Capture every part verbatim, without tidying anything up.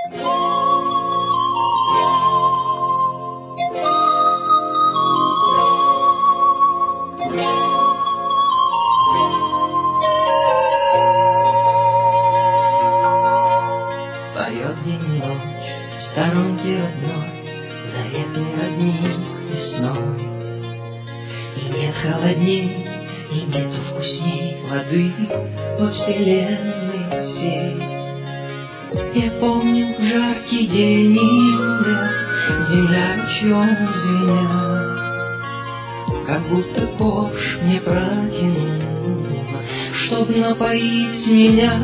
Поет день и ночь в сторонке родной, заветной родни весной. И нет холодней, и нету вкусней воды во вселенной всей. Я помню жаркий день июля, земля ручьем звеня, как будто ковш мне протянула, чтоб напоить меня.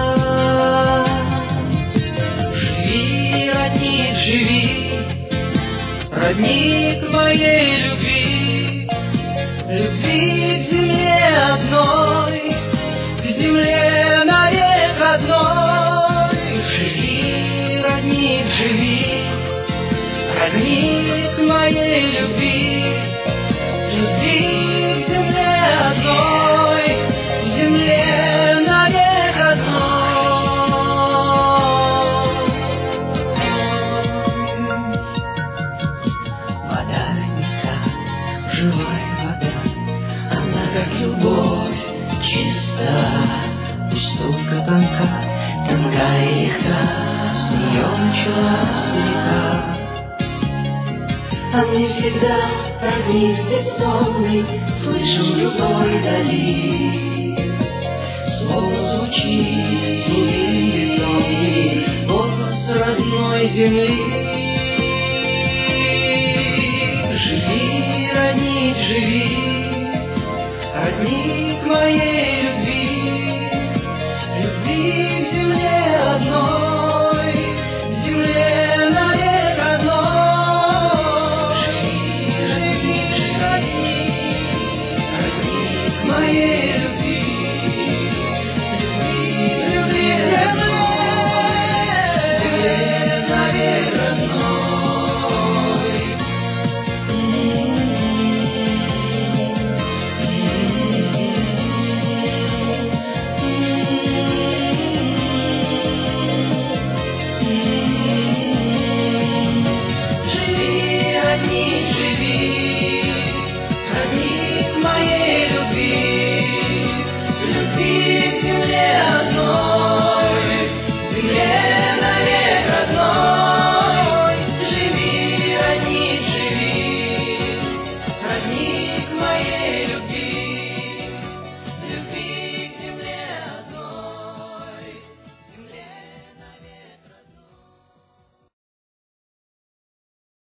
Живи, родник, живи, родник моей любви, любви к земле одной, к земле навек родной. Живи, родник, живи, родник моей любви, любви к земле одной, к земле навек одной. Вода родника, живая вода, она как любовь чиста, пусть только тонка, тонка и легка, с нее началась река. А мы всегда родник бессонный, слышим в любой дали, словно звучит весенний голос родной земли.